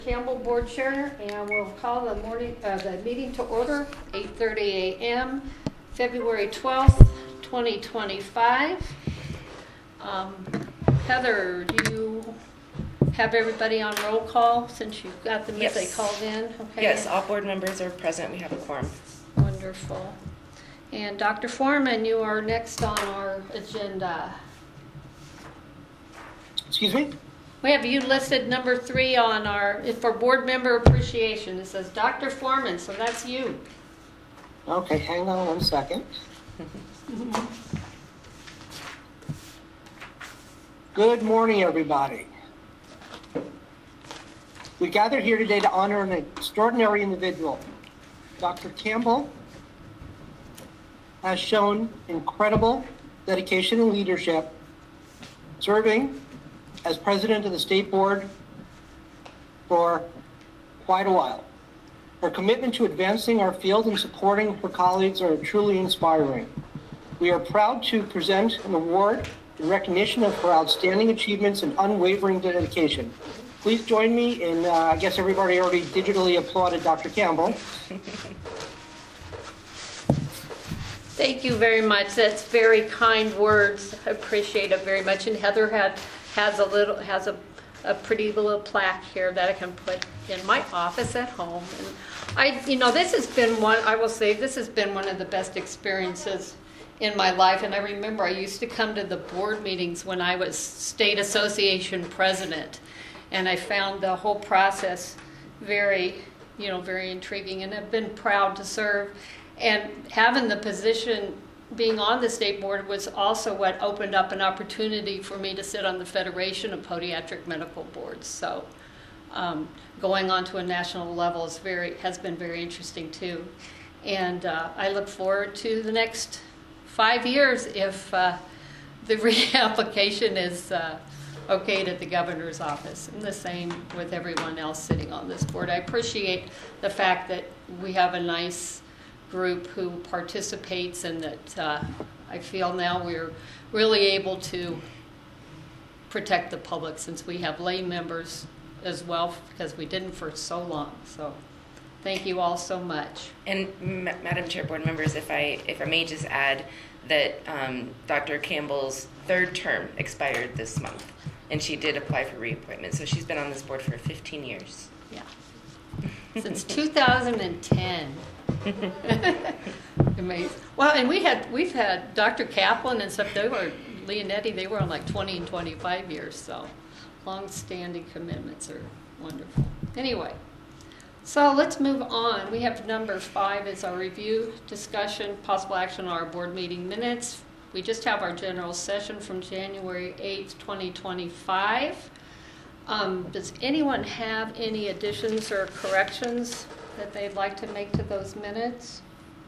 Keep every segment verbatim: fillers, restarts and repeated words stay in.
Campbell, Board Chair, and we'll call the morning uh, the meeting to order. eight thirty a m February twelfth, twenty twenty-five. Um, Heather, do you have everybody on roll call since you've got them Yes. as they called in? Okay. Yes, all board members are present. We have a quorum. Wonderful. And Doctor Foreman, you are next on our agenda. Excuse me? We have you listed number three on our, for board member appreciation. It says Doctor Foreman, so that's you. Okay, hang on one second. Good morning, everybody. We gathered here today to honor an extraordinary individual. Doctor Campbell has shown incredible dedication and leadership, serving as president of the state board for quite a while. Her commitment to advancing our field and supporting her colleagues are truly inspiring. We are proud to present an award in recognition of her outstanding achievements and unwavering dedication. Please join me in, uh, I guess everybody already digitally applauded Doctor Campbell. Thank you very much. That's very kind words. I appreciate it very much. And Heather had has a little has a, a pretty little plaque here that I can put in my office at home. And I, you know, this has been one. I will say this has been one of the best experiences in my life. And I remember I used to come to the board meetings when I was state association president, and I found the whole process very, you know, very intriguing. And I've been proud to serve. And having the position, being on the state board, was also what opened up an opportunity for me to sit on the Federation of Podiatric Medical Boards. So um, going on to a national level is very, has been very interesting too. And uh, I look forward to the next five years if uh, the reapplication is uh, okayed at the governor's office. And the same with everyone else sitting on this board. I appreciate the fact that we have a nice group who participates, and that uh, I feel now we're really able to protect the public, since we have lay members as well, because we didn't for so long. So thank you all so much. And Ma- Madam Chair, board members, if I if I may just add that um, Doctor Campbell's third term expired this month, and she did apply for reappointment. So she's been on this board for fifteen years. Yeah, since two thousand ten. Amazing. Well, and we had we've had Doctor Kaplan and stuff. They were Leonetti. They were on like twenty and twenty-five years. So long-standing commitments are wonderful. Anyway, so let's move on. We have number five is our review, discussion, possible action on our board meeting minutes. We just have our general session from January eighth, twenty twenty-five. Um, does anyone have any additions or corrections that they'd like to make to those minutes?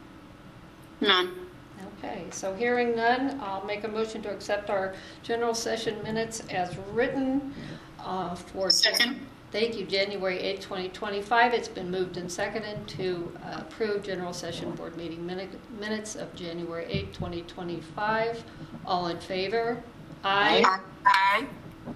None. Okay, so hearing none, I'll make a motion to accept our general session minutes as written uh, for Second. Thank you, January eighth, twenty twenty-five. It's been moved and seconded to uh, approve general session board meeting minute, minutes of January eighth, twenty twenty-five. All in favor? Aye. Aye. Aye.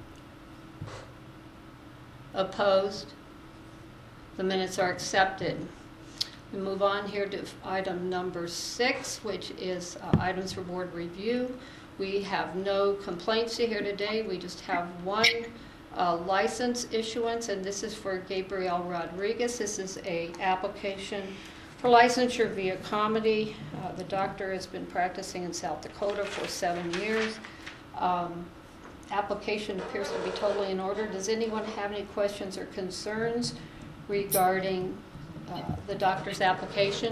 Opposed? The minutes are accepted. We move on here to item number six, which is uh, items for board review. We have no complaints to hear today. We just have one uh, license issuance, and this is for Gabriel Rodriguez. This is a application for licensure via comedy. Uh, the doctor has been practicing in South Dakota for seven years. Um, application appears to be totally in order. Does anyone have any questions or concerns regarding uh, the doctor's application?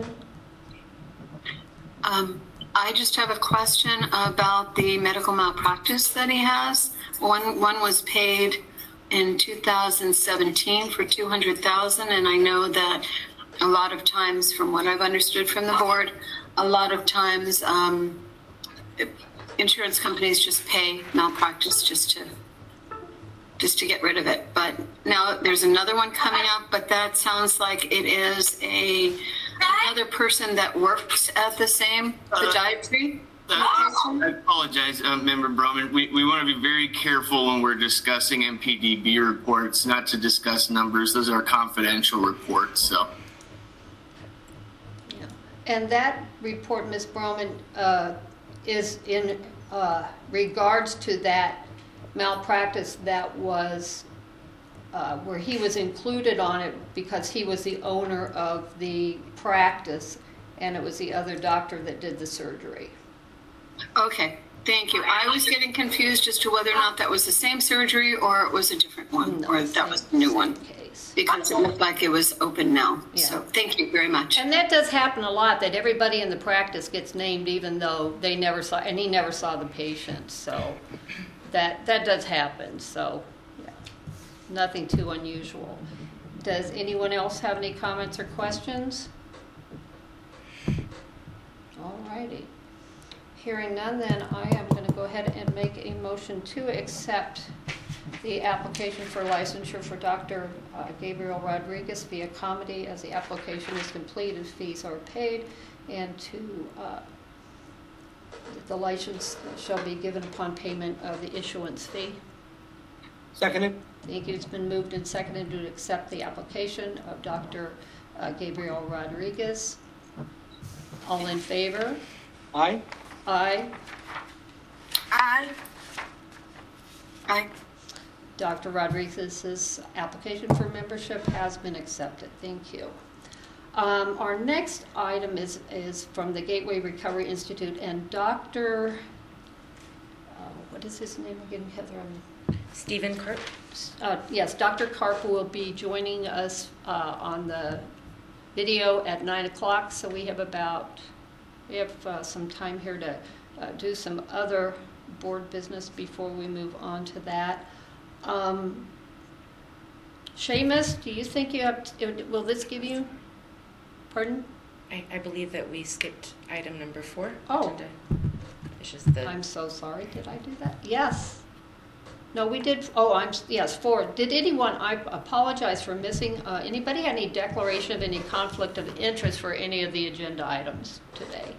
Um, I just have a question about the medical malpractice that he has. One one was paid in two thousand seventeen for two hundred thousand dollars, and I know that a lot of times, from what I've understood from the board, a lot of times um, insurance companies just pay malpractice just to just to get rid of it. But now there's another one coming up, but that sounds like it is a another person that works at the same podiatry. I apologize, uh, Member Broman. We, we want to be very careful when we're discussing M P D B reports, not to discuss numbers. Those are confidential reports. So, Yeah. And that report, Miz Broman, uh, is in uh, regards to that malpractice that was uh, where he was included on it because he was the owner of the practice, and it was the other doctor that did the surgery. Okay, thank you. I was getting confused as to whether or not that was the same surgery or it was a different one, No, or if that was a new one, Case. because it looked like it was open now. Yeah. So thank you very much. And that does happen a lot, that everybody in the practice gets named even though they never saw, and he never saw the patient, so that, that does happen, so, yeah, nothing too unusual. Does anyone else have any comments or questions? All righty. Hearing none, then I am going to go ahead and make a motion to accept the application for licensure for Doctor Uh, Gabriel Rodriguez via Comedy as the application is completed, fees are paid, and to uh, the license shall be given upon payment of the issuance fee. Seconded? Thank you. It's been moved and seconded to accept the application of Doctor Uh, Gabriel Rodriguez. All in favor? Aye. Aye. Aye. Aye. Doctor Rodriguez's application for membership has been accepted. Thank you. Um, our next item is, is from the Gateway Recovery Institute, and Doctor Uh, what is his name again, Heather? I'm, Stephen Karp. uh, yes, Doctor Karp will be joining us uh, on the video at nine o'clock, so we have about We have uh, some time here to uh, do some other board business before we move on to that. Um, Seamus, do you think you have, to, will this give you, pardon? I, I believe that we skipped item number four. Oh. Agenda. It's just the. I'm so sorry, did I do that? Yes. No, we did, oh, I'm, yes, four. Did anyone, I apologize for missing, uh, anybody have any declaration of any conflict of interest for any of the agenda items today?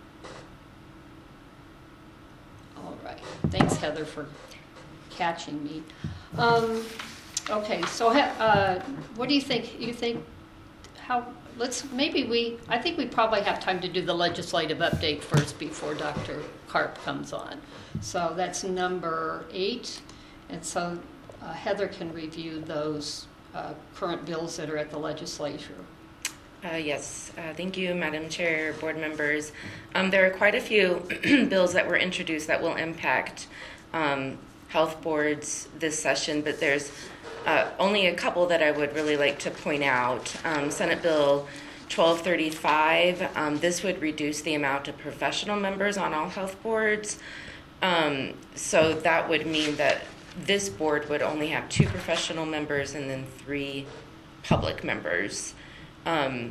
All right, thanks Heather for catching me. Um, okay, so uh, what do you think, you think, how, let's, maybe we, I think we probably have time to do the legislative update first before Doctor Karp comes on. So that's number eight. And so uh, Heather can review those uh, current bills that are at the legislature. Uh, yes, uh, thank you, Madam Chair, board members. Um, there are quite a few bills that were introduced that will impact um, health boards this session, but there's uh, only a couple that I would really like to point out. Um, Senate Bill twelve thirty-five, um, this would reduce the amount of professional members on all health boards. Um, so that would mean that this board would only have two professional members and then three public members. Um,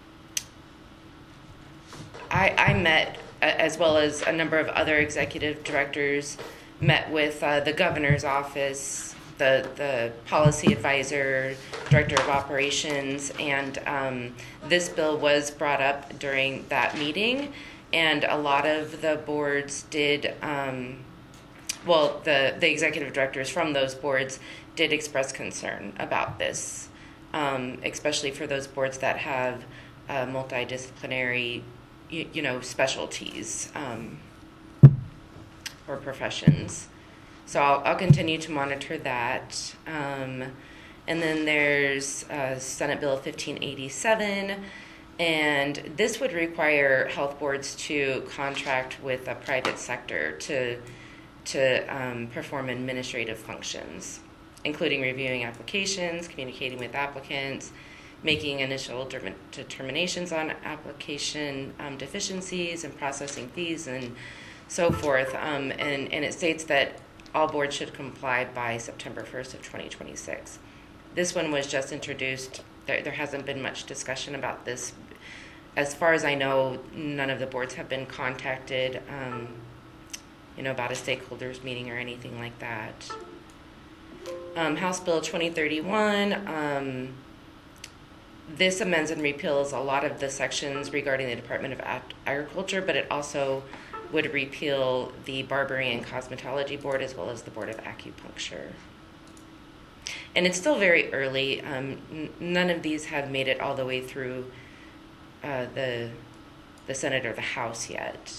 I, I met, as well as a number of other executive directors, met with uh, the governor's office, the, the policy advisor, director of operations, and um, this bill was brought up during that meeting, and a lot of the boards did um, well, the, the executive directors from those boards did express concern about this, um, especially for those boards that have uh, multidisciplinary, you, you know, specialties um, or professions. So I'll, I'll continue to monitor that. Um, and then there's uh, Senate Bill fifteen eighty-seven, and this would require health boards to contract with a private sector to to um, perform administrative functions, including reviewing applications, communicating with applicants, making initial de- determinations on application um, deficiencies, and processing fees and so forth. Um, and, and it states that all boards should comply by September first of twenty twenty-six. This one was just introduced. There, there hasn't been much discussion about this. As far as I know, none of the boards have been contacted um, you know, about a stakeholders meeting or anything like that. Um, House Bill twenty thirty-one, um, this amends and repeals a lot of the sections regarding the Department of Ag- Agriculture, but it also would repeal the Barbering and Cosmetology Board as well as the Board of Acupuncture. And it's still very early. Um, n- none of these have made it all the way through uh, the the Senate or the House yet.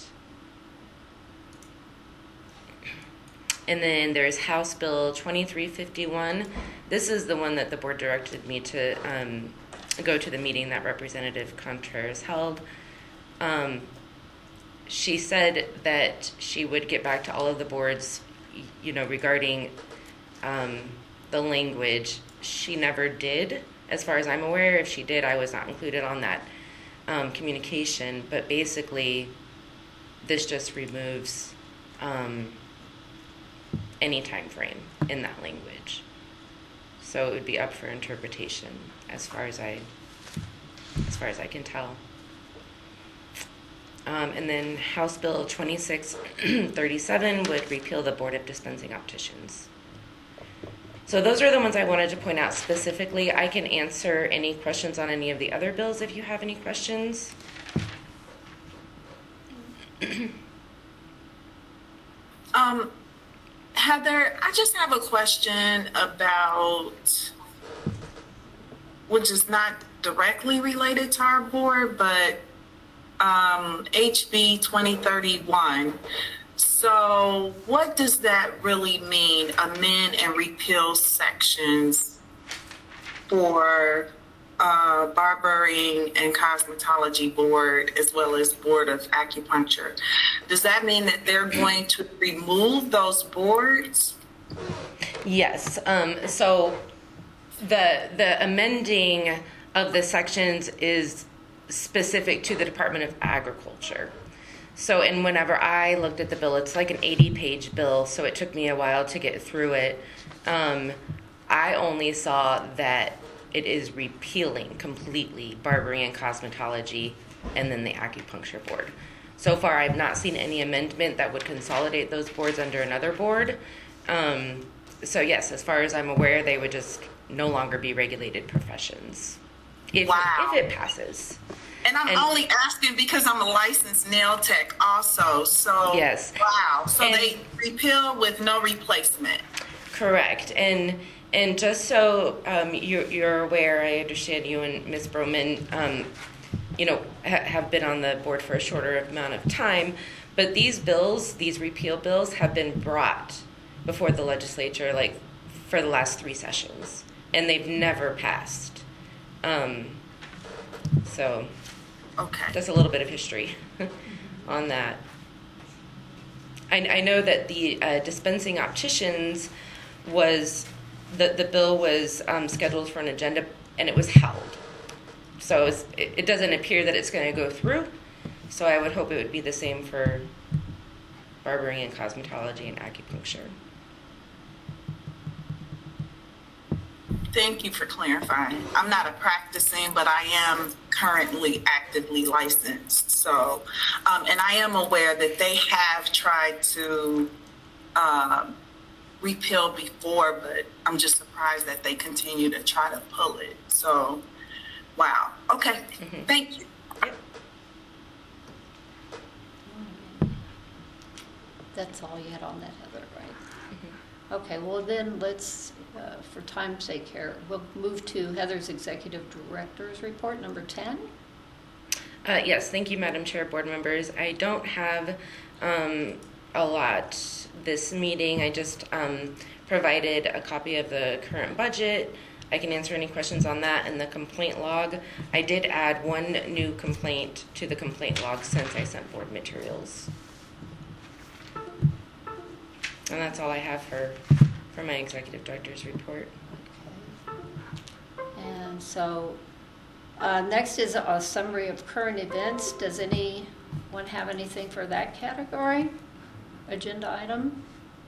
And then there's House Bill twenty-three fifty-one. This is the one that the board directed me to um, go to the meeting that Representative Contreras held. Um, she said that she would get back to all of the boards, you know, regarding um, the language. She never did, as far as I'm aware. If she did, I was not included on that um, communication. But basically, this just removes um, any time frame in that language. So it would be up for interpretation, as far as I, as far as I can tell. Um, and then House Bill twenty-six thirty-seven would repeal the Board of Dispensing Opticians. So those are the ones I wanted to point out specifically. I can answer any questions on any of the other bills if you have any questions. um, Heather, I just have a question about, which is not directly related to our board, but um, H B twenty thirty-one. So what does that really mean, amend and repeal sections for uh, Barbering and Cosmetology Board as well as Board of Acupuncture? Does that mean that they're going to remove those boards? Yes. Um, so the the amending of the sections is specific to the Department of Agriculture. So, and whenever I looked at the bill, it's like an eighty page bill, so it took me a while to get through it. Um, I only saw that it is repealing completely Barbering and Cosmetology and then the Acupuncture Board. So far, I've not seen any amendment that would consolidate those boards under another board. Um, so yes, as far as I'm aware, they would just no longer be regulated professions. If, Wow. if it passes. And I'm And- only asking because I'm a licensed nail tech also, so. Yes. Wow, so And- they repeal with no replacement. Correct. And and just so um, you're, you're aware, I understand you and Miz Broman, um, you know, ha- have been on the board for a shorter amount of time, but these bills, these repeal bills, have been brought before the legislature, like, for the last three sessions, and they've never passed. Um, so Okay. just a little bit of history on that. I, I know that the uh, dispensing opticians was, the, the bill was um, scheduled for an agenda and it was held. So it's, it, it doesn't appear that it's going to go through. So I would hope it would be the same for barbering and cosmetology and acupuncture. Thank you for clarifying. I'm not a practicing, but I am currently actively licensed. So, um, and I am aware that they have tried to um, repeal before, but I'm just surprised that they continue to try to pull it. So, wow. Okay. Mhm. Thank you. Yep. That's all you had on that, Heather, right? Okay, well then, let's, uh, for time's sake here, we'll move to Heather's Executive Director's Report, number ten. Uh, yes, thank you, Madam Chair, board members. I don't have um, a lot this meeting. I just um, provided a copy of the current budget. I can answer any questions on that and the complaint log. I did add one new complaint to the complaint log since I sent board materials. And that's all I have for, for my executive director's report. Okay. And so, uh, next is a summary of current events. Does anyone have anything for that category? Agenda item?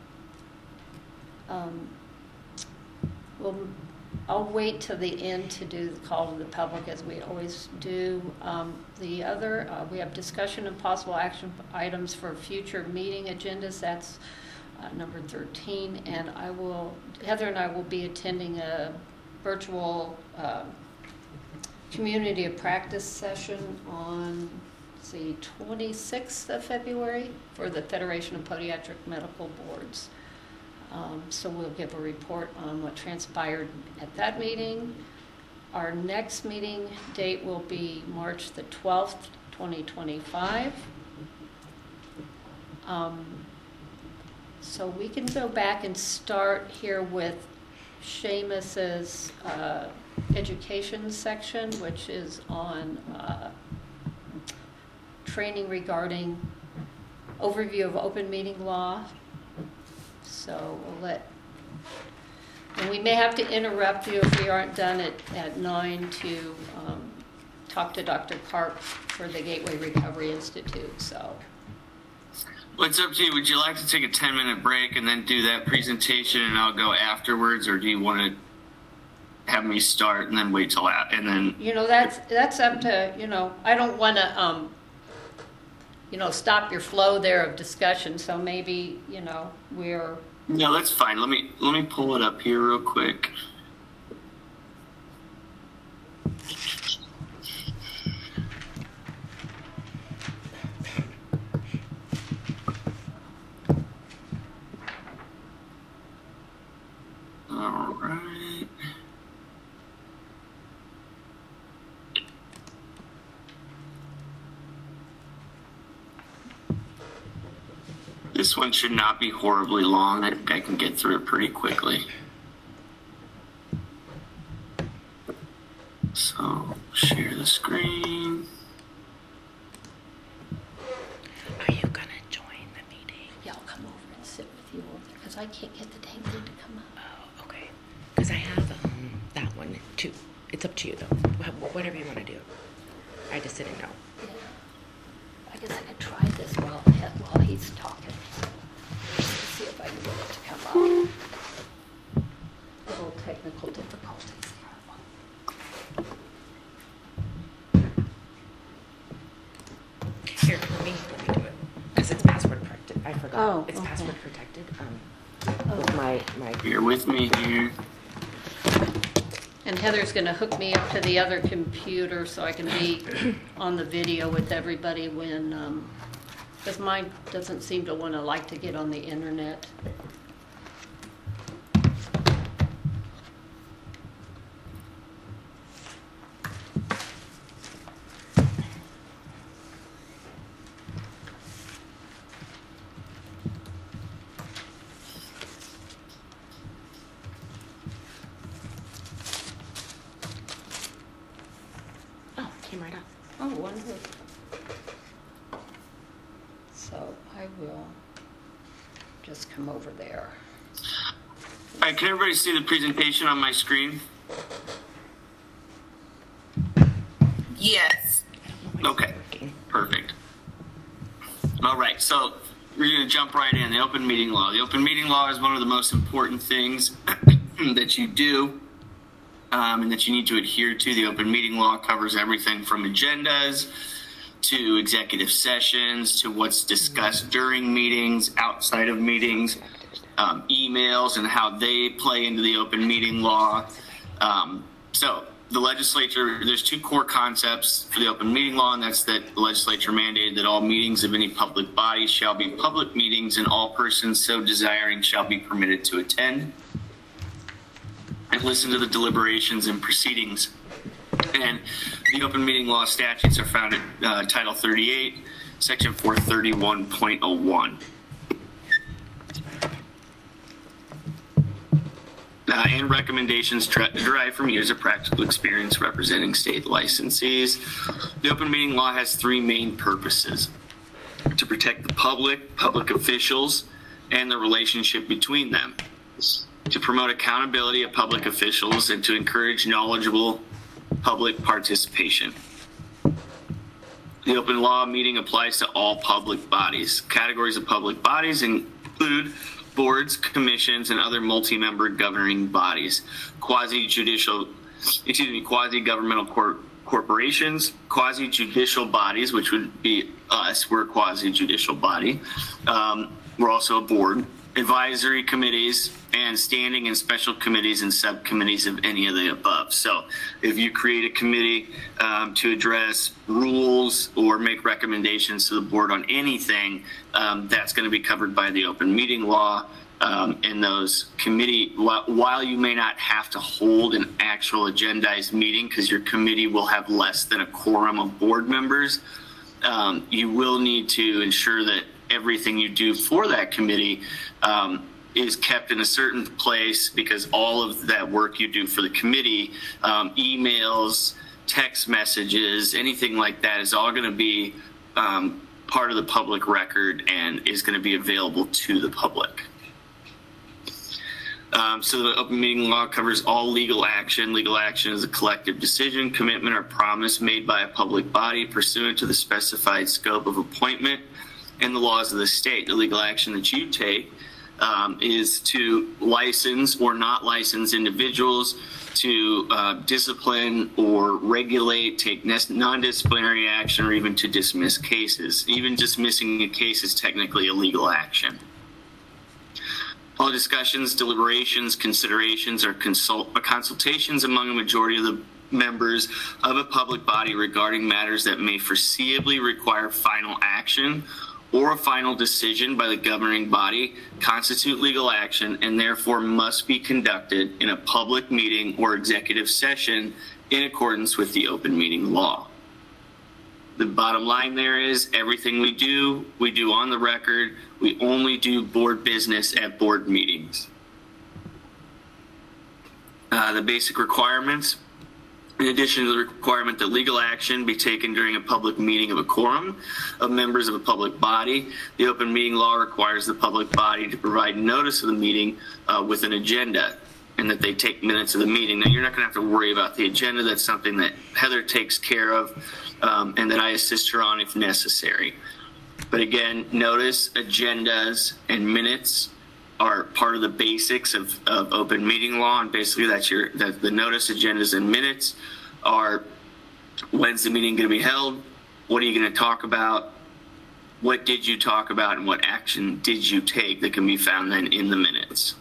Um, Well, I'll wait till the end to do the call to the public as we always do. Um, the other, uh, we have discussion and possible action items for future meeting agendas. That's uh, number thirteen. And I will, Heather and I will be attending a virtual uh, community of practice session on the twenty-sixth of February for the Federation of Podiatric Medical Boards. Um, so we'll give a report on what transpired at that meeting. Our next meeting date will be March the twelfth, twenty twenty-five. Um, so we can go back and start here with Seamus's uh, education section, which is on uh, training regarding overview of open meeting law. So we'll let, and we may have to interrupt you if we aren't done at, at nine to um, talk to Doctor Karp for the Gateway Recovery Institute, so. Well, it's up to you. Would you like to take a ten minute break and then do that presentation and I'll go afterwards, or do you want to have me start and then wait till that, and then? You know, that's, that's up to, you know, I don't want to, um, you know, stop your flow there of discussion, so maybe, you know, we're. No, that's fine. Let me, let me pull it up here real quick. All right. This one should not be horribly long. I think I can get through it pretty quickly. So, share the screen. Are you gonna join the meeting? Yeah, I'll come over and sit with you over there, because I can't get the dang thing to come up. Oh, okay. Because I have um, that one too. It's up to you though. Wh- Whatever you want to do. I just didn't know. Yeah. I guess I could try this while, while he's talking. Let's see if I can get it to come up. Little technical difficulties. Here, let me, let me do it. Because it's password protected. I forgot. Oh, It's okay. password protected. Um, with my, my. You're with me here. And Heather's going to hook me up to the other computer so I can be on the video with everybody when, um, because mine doesn't seem to want to like to get on the internet. Oh, came right up. Oh, wonderful. So I will just come over there. All right, can everybody see the presentation on my screen? Yes. I don't know why Okay. it's working. Perfect. All right, so we're going to jump right in. The open meeting law. The open meeting law is one of the most important things that you do um, and that you need to adhere to. The open meeting law covers everything from agendas to executive sessions to what's discussed during meetings, outside of meetings, um, emails, and how they play into the open meeting law. Um, so the legislature, there's two core concepts for the open meeting law, and that's that the legislature mandated that all meetings of any public body shall be public meetings and all persons so desiring shall be permitted to attend and listen to the deliberations and proceedings. And the open meeting law statutes are found at uh, Title thirty-eight, Section four thirty-one point oh one. Uh, and recommendations tra- derived from years of practical experience representing state licensees. The open meeting law has three main purposes: to protect the public, public officials, and the relationship between them, to promote accountability of public officials, and to encourage knowledgeable public participation. The open law meeting applies to all public bodies. Categories of public bodies include boards, commissions, and other multi-member governing bodies, quasi-judicial, excuse me, quasi-governmental cor- corporations, quasi-judicial bodies, which would be us. We're a quasi-judicial body. Um, we're also a board. advisory committees, and standing and special committees and subcommittees of any of the above. So if you create a committee um, to address rules or make recommendations to the board on anything, um, that's going to be covered by the open meeting law. Um, and those committee, while, while you may not have to hold an actual agendized meeting because your committee will have less than a quorum of board members, um, you will need to ensure that everything you do for that committee um, is kept in a certain place, because all of that work you do for the committee, um, emails, text messages, anything like that is all going to be um, part of the public record and is going to be available to the public. Um, so the open meeting law covers all legal action. Legal action is a collective decision, commitment, or promise made by a public body pursuant to the specified scope of appointment and the laws of the state. The legal action that you take um, is to license or not license individuals, to uh, discipline or regulate, take non-disciplinary action, or even to dismiss cases. Even dismissing a case is technically a legal action. All discussions, deliberations, considerations, or consult, or consultations among a majority of the members of a public body regarding matters that may foreseeably require final action or a final decision by the governing body constitute legal action and therefore must be conducted in a public meeting or executive session in accordance with the open meeting law. The bottom line there is everything we do, we do on the record. We only do board business at board meetings. Uh, the basic requirements. In addition to the requirement that legal action be taken during a public meeting of a quorum of members of a public body, the open meeting law requires the public body to provide notice of the meeting uh, with an agenda, and that they take minutes of the meeting. Now, you're not going to have to worry about the agenda. That's something that Heather takes care of, um, and that I assist her on if necessary. But again, notice, agendas, and minutes are part of the basics of, of open meeting law, and basically that's your that the notice, agendas, and minutes are when's the meeting going to be held, what are you going to talk about, what did you talk about, and what action did you take that can be found then in the minutes.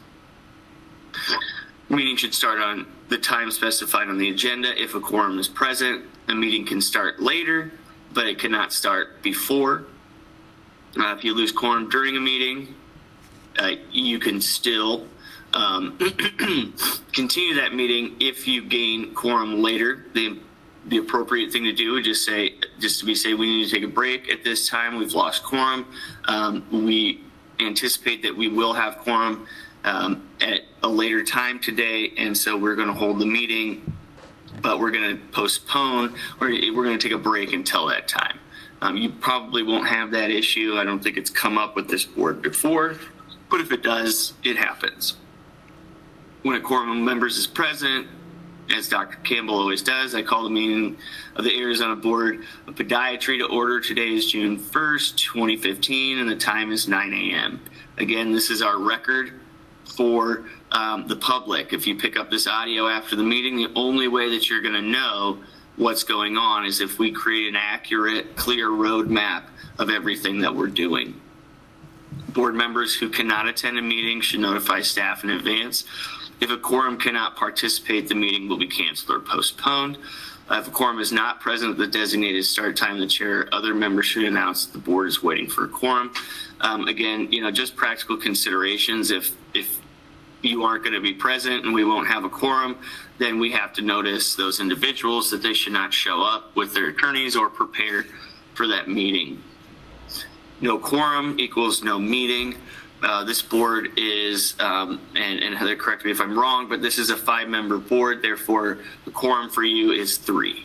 The meeting should start on the time specified on the agenda. If a quorum is present, the meeting can start later, but it cannot start before. Uh, if you lose quorum during a meeting, Uh, you can still um, continue that meeting if you gain quorum later. The the appropriate thing to do would just say, just to be say, we need to take a break at this time. We've lost quorum. Um, we anticipate that we will have quorum um, at a later time today, and so we're going to hold the meeting, but we're going to postpone, or we're going to take a break until that time. Um, you probably won't have that issue. I don't think it's come up with this board before. But if it does, it happens. When a quorum of members is present, as Doctor Campbell always does, I call the meeting of the Arizona Board of Podiatry to order. Today is June first, twenty fifteen, and the time is nine a m Again, this is our record for um, the public. If you pick up this audio after the meeting, the only way that you're going to know what's going on is if we create an accurate, clear roadmap of everything that we're doing. Board members who cannot attend a meeting should notify staff in advance. If a quorum cannot participate, the meeting will be canceled or postponed. Uh, if a quorum is not present at the designated start time, the chair, other members should announce that the board is waiting for a quorum. Um, again, you know, just practical considerations. If if you aren't going to be present and we won't have a quorum, then we have to notice those individuals that they should not show up with their attorneys or prepare for that meeting. No quorum equals no meeting. Uh, this board is, um, and, and Heather, correct me if I'm wrong, but this is a five-member board. Therefore, the quorum for you is three.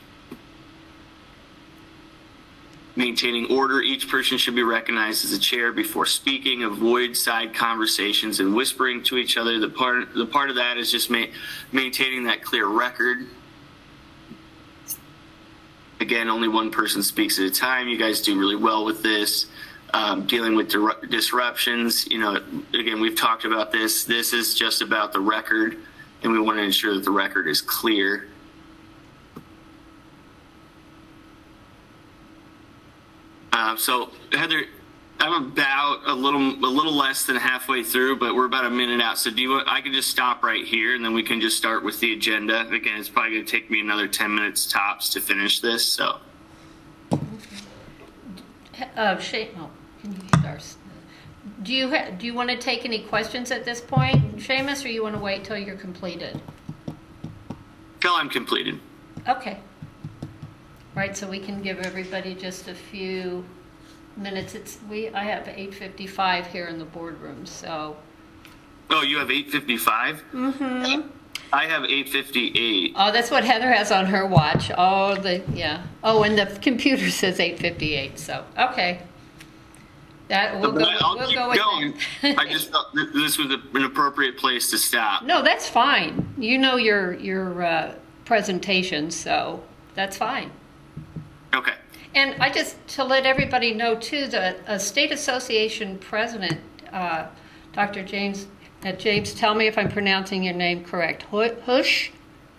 Maintaining order. Each person should be recognized as a chair before speaking. Avoid side conversations and whispering to each other. The part, the part of that is just ma maintaining that clear record. Again, only one person speaks at a time. You guys do really well with this. Um, dealing with disruptions, you know, again, we've talked about this. This is just about the record, and we want to ensure that the record is clear. Uh, so, Heather, I'm about a little a little less than halfway through, but we're about a minute out. So do you want, I can just stop right here and then we can just start with the agenda. Again, it's probably going to take me another ten minutes tops to finish this. So Uh, Shay, oh, can you start? Do you ha- do you want to take any questions at this point, Seamus, or you want to wait till you're completed? till I'm completed. Okay. Right, so we can give everybody just a few minutes. It's we. I have eight fifty-five here in the boardroom, so. Oh, you have eight fifty-five? Mm-hmm. I have eight fifty-eight. Oh, that's what Heather has on her watch. Oh, the yeah. Oh, and the computer says eight fifty-eight. So okay. That we'll But go. I'll We'll keep go with going. that. I just thought th- this was a, an appropriate place to stop. No, that's fine. You know your your uh, presentation, so that's fine. Okay. And I just, to let everybody know too, that a state association president, uh, Doctor James, uh, James, tell me if I'm pronouncing your name correct. Hu- Hush?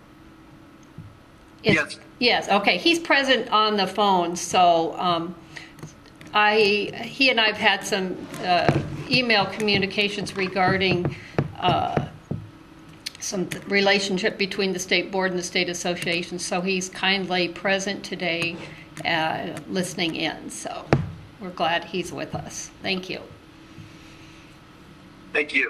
Is- Yes. Yes, okay. He's present on the phone, so um, I, he and I have had some uh, email communications regarding uh, some th- relationship between the state board and the state association, so he's kindly present today, uh, listening in. So we're glad he's with us. Thank you. Thank you.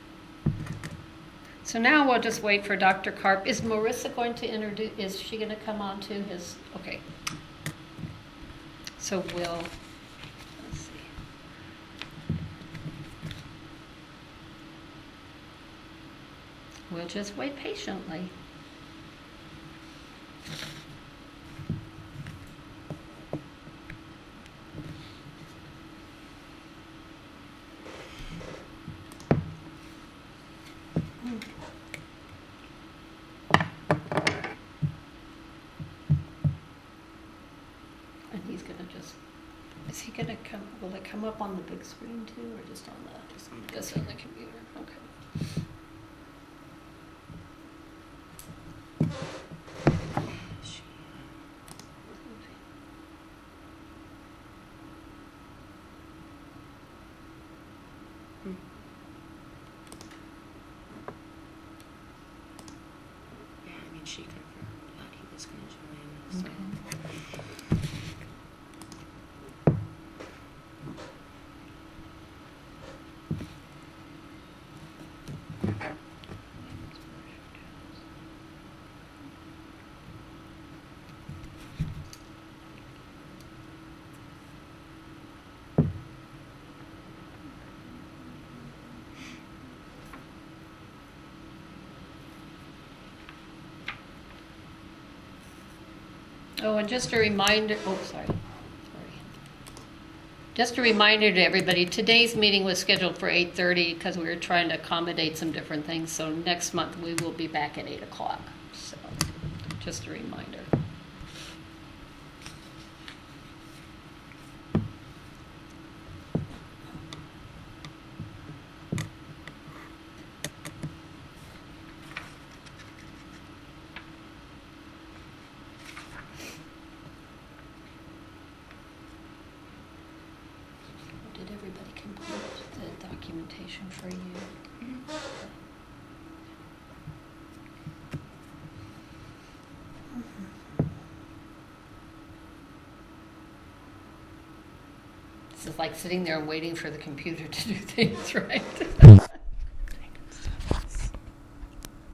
So now we'll just wait for Doctor Karp. Is Marissa going to introduce? Is she going to come on to his? Okay. So we'll. Let's see. We'll just wait patiently. And he's gonna just. Is he gonna come? Will it come up on the big screen too, or just on the? Just on the, just on the computer. Okay. Yeah, I mean, she confirmed that he was going to join. So. Oh, and just a reminder, oh, sorry. Sorry. Just a reminder to everybody, today's meeting was scheduled for eight thirty because we were trying to accommodate some different things. So next month we will be back at eight o'clock. So just a reminder. Did everybody complete the documentation for you? This is like sitting there and waiting for the computer to do things, right?